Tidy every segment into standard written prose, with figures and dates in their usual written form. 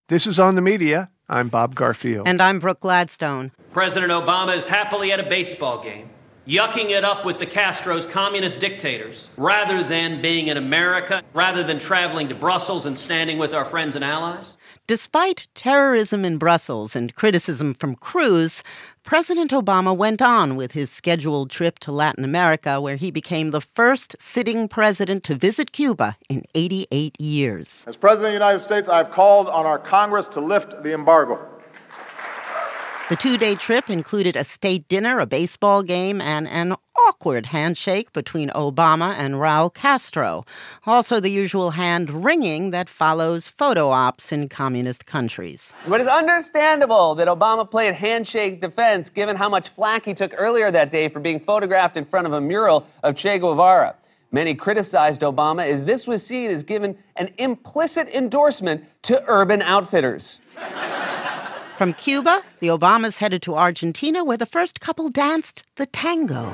This is On the Media. I'm Bob Garfield. And I'm Brooke Gladstone. President Obama is happily at a baseball game, yucking it up with the Castro's communist dictators, rather than being in America, rather than traveling to Brussels and standing with our friends and allies. Despite terrorism in Brussels and criticism from Cruz, President Obama went on with his scheduled trip to Latin America, where he became the first sitting president to visit Cuba in 88 years. As President of the United States, I've called on our Congress to lift the embargo. The two-day trip included a state dinner, a baseball game, and an awkward handshake between Obama and Raul Castro. Also the usual hand-wringing that follows photo ops in communist countries. But it's understandable that Obama played handshake defense, given how much flack he took earlier that day for being photographed in front of a mural of Che Guevara. Many criticized Obama as this was seen as giving an implicit endorsement to Urban Outfitters. From Cuba, the Obamas headed to Argentina, where the first couple danced the tango.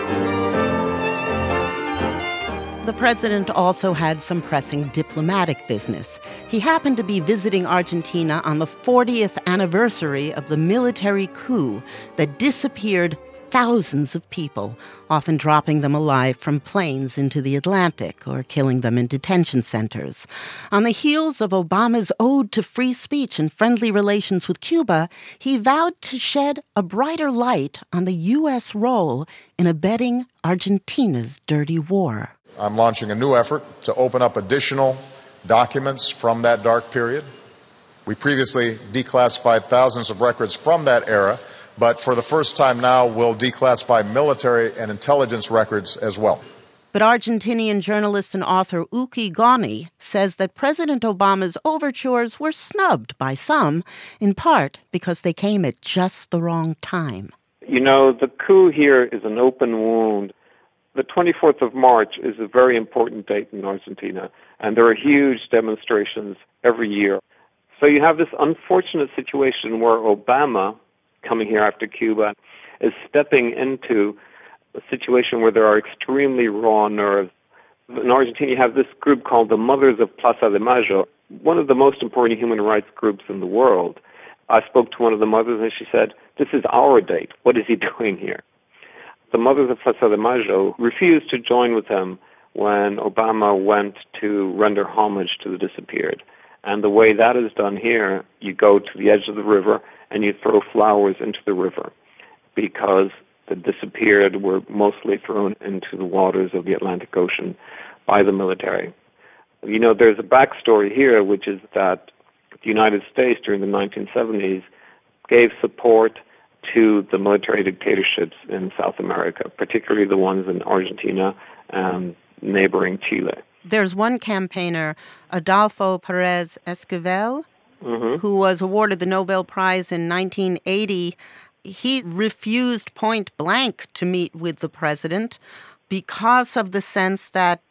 The president also had some pressing diplomatic business. He happened to be visiting Argentina on the 40th anniversary of the military coup that disappeared thousands of people, often dropping them alive from planes into the Atlantic or killing them in detention centers. On the heels of Obama's ode to free speech and friendly relations with Cuba, he vowed to shed a brighter light on the U.S. role in abetting Argentina's dirty war. I'm launching a new effort to open up additional documents from that dark period. We previously declassified thousands of records from that era, but for the first time now, we'll declassify military and intelligence records as well. But Argentinian journalist and author Uki Goni says that President Obama's overtures were snubbed by some, in part because they came at just the wrong time. You know, the coup here is an open wound. The 24th of March is a very important date in Argentina, and there are huge demonstrations every year. So you have this unfortunate situation where Obama, coming here after Cuba, is stepping into a situation where there are extremely raw nerves. In Argentina, you have this group called the Mothers of Plaza de Mayo, one of the most important human rights groups in the world. I spoke to one of the mothers, and she said, "This is our date. What is he doing here?" The Mothers of Plaza de Mayo refused to join with him when Obama went to render homage to the disappeared. And the way that is done here, you go to the edge of the river and you throw flowers into the river, because the disappeared were mostly thrown into the waters of the Atlantic Ocean by the military. You know, there's a backstory here, which is that the United States during the 1970s gave support to the military dictatorships in South America, particularly the ones in Argentina and neighboring Chile. There's one campaigner, Adolfo Pérez Esquivel, who was awarded the Nobel Prize in 1980. He refused point blank to meet with the president because of the sense that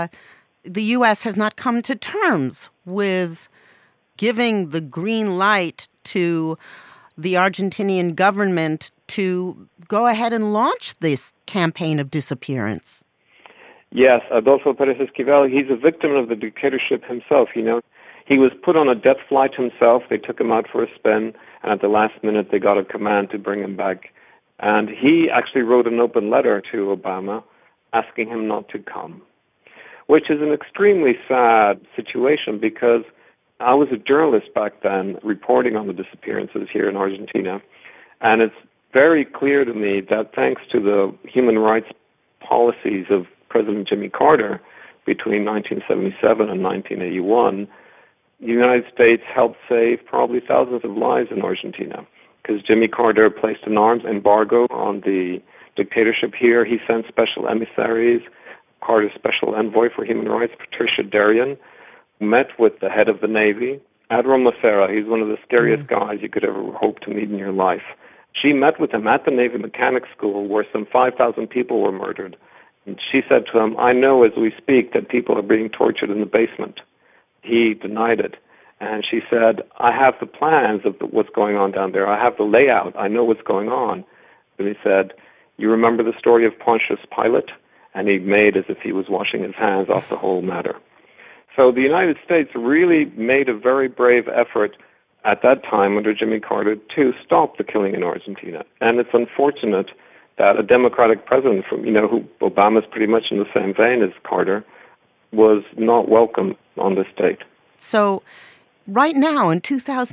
the U.S. has not come to terms with giving the green light to the Argentinian government to go ahead and launch this campaign of disappearance. Yes, Adolfo Pérez Esquivel, he's a victim of the dictatorship himself, you know. He was put on a death flight himself. They took him out for a spin, and at the last minute they got a command to bring him back. And he actually wrote an open letter to Obama asking him not to come, which is an extremely sad situation, because I was a journalist back then reporting on the disappearances here in Argentina, and it's very clear to me that thanks to the human rights policies of President Jimmy Carter between 1977 and 1981, the United States helped save probably thousands of lives in Argentina, because Jimmy Carter placed an arms embargo on the dictatorship here. He sent special emissaries. Carter's special envoy for human rights, Patricia Darien, met with the head of the Navy, Admiral Massera. He's one of the scariest guys you could ever hope to meet in your life. She met with him at the Navy Mechanics School, where some 5,000 people were murdered. And she said to him, "I know as we speak that people are being tortured in the basement." He denied it. And she said, "I have the plans of what's going on down there. I have the layout. I know what's going on." And he said, "You remember the story of Pontius Pilate?" And he made as if he was washing his hands off the whole matter. So the United States really made a very brave effort at that time, under Jimmy Carter, to stop the killing in Argentina. And it's unfortunate that a Democratic president from, who Obama's pretty much in the same vein as Carter, was not welcome on this date. So right now in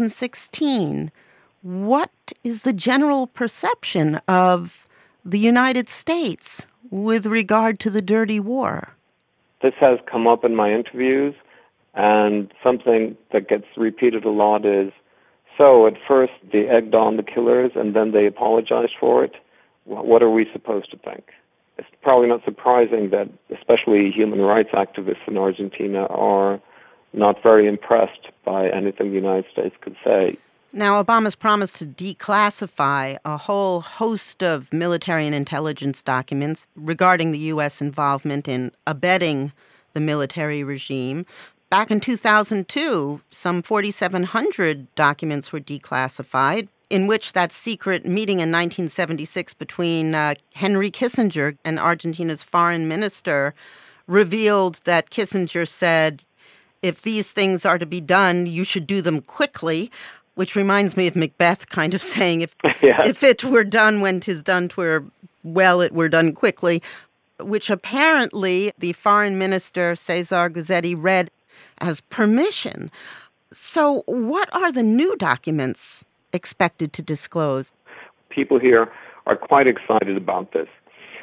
2016, what is the general perception of the United States with regard to the dirty war? This has come up in my interviews, and something that gets repeated a lot is, so at first they egged on the killers and then they apologized for it. What are we supposed to think? It's probably not surprising that especially human rights activists in Argentina are not very impressed by anything the United States could say. Now, Obama's promised to declassify a whole host of military and intelligence documents regarding the U.S. involvement in abetting the military regime. Back in 2002, some 4,700 documents were declassified, in which that secret meeting in 1976 between Henry Kissinger and Argentina's foreign minister revealed that Kissinger said, if these things are to be done, you should do them quickly, which reminds me of Macbeth kind of saying, if it were done when 'tis done, 'twere well, it were done quickly, which apparently the foreign minister, Cesar Guzzetti, read as permission. So what are the new documents expected to disclose? People here are quite excited about this.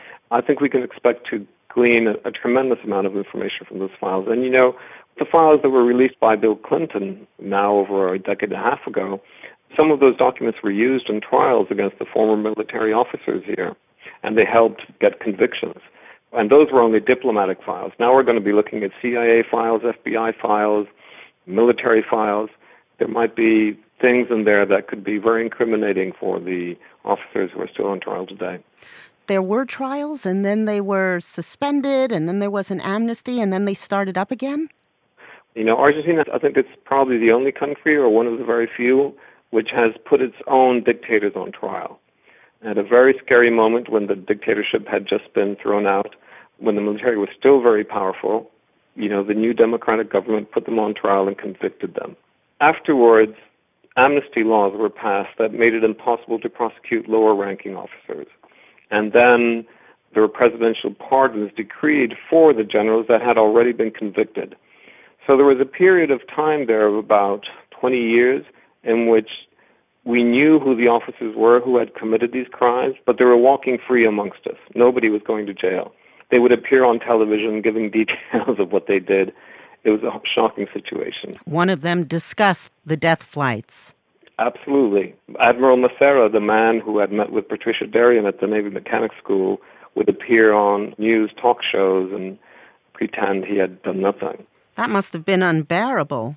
I think we can expect to glean a tremendous amount of information from those files. And, the files that were released by Bill Clinton now over a decade and a half ago, some of those documents were used in trials against the former military officers here, and they helped get convictions. And those were only diplomatic files. Now we're going to be looking at CIA files, FBI files, military files. There might be things in there that could be very incriminating for the officers who are still on trial today. There were trials, and then they were suspended, and then there was an amnesty, and then they started up again? Argentina, I think it's probably the only country, or one of the very few, which has put its own dictators on trial. At a very scary moment when the dictatorship had just been thrown out, when the military was still very powerful, the new democratic government put them on trial and convicted them. Afterwards, amnesty laws were passed that made it impossible to prosecute lower-ranking officers. And then there were presidential pardons decreed for the generals that had already been convicted. So there was a period of time there of about 20 years in which we knew who the officers were who had committed these crimes, but they were walking free amongst us. Nobody was going to jail. They would appear on television giving details of what they did. It was a shocking situation. One of them discussed the death flights. Absolutely. Admiral Massera, the man who had met with Patricia Darien at the Navy Mechanics School, would appear on news talk shows and pretend he had done nothing. That must have been unbearable.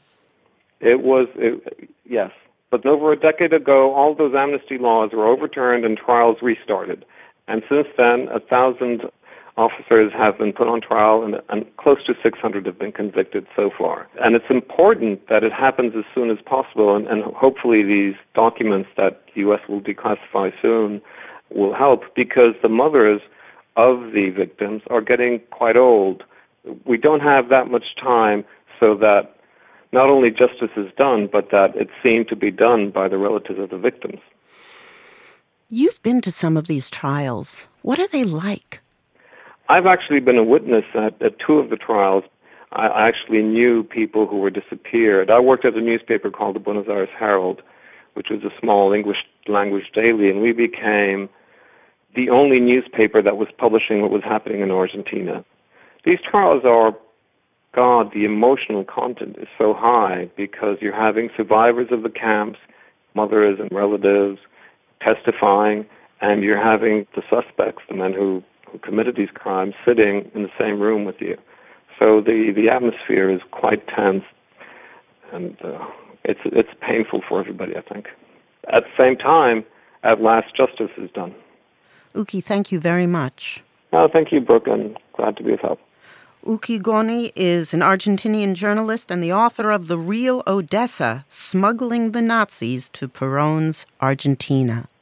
Yes. But over a decade ago, all those amnesty laws were overturned and trials restarted. And since then, 1,000 officers have been put on trial and close to 600 have been convicted so far. And it's important that it happens as soon as possible, and hopefully these documents that the U.S. will declassify soon will help, because the mothers of the victims are getting quite old. We don't have that much time so that not only justice is done, but that it's seen to be done by the relatives of the victims. You've been to some of these trials. What are they like? I've actually been a witness at two of the trials. I actually knew people who were disappeared. I worked at a newspaper called the Buenos Aires Herald, which was a small English language daily, and we became the only newspaper that was publishing what was happening in Argentina. These trials are, the emotional content is so high because you're having survivors of the camps, mothers and relatives, testifying, and you're having the suspects, the men who committed these crimes, sitting in the same room with you. So the atmosphere is quite tense, and it's painful for everybody, I think. At the same time, at last, justice is done. Uki, thank you very much. Thank you, Brooke, and glad to be of help. Uki Goni is an Argentinian journalist and the author of The Real Odessa, Smuggling the Nazis to Perón's Argentina.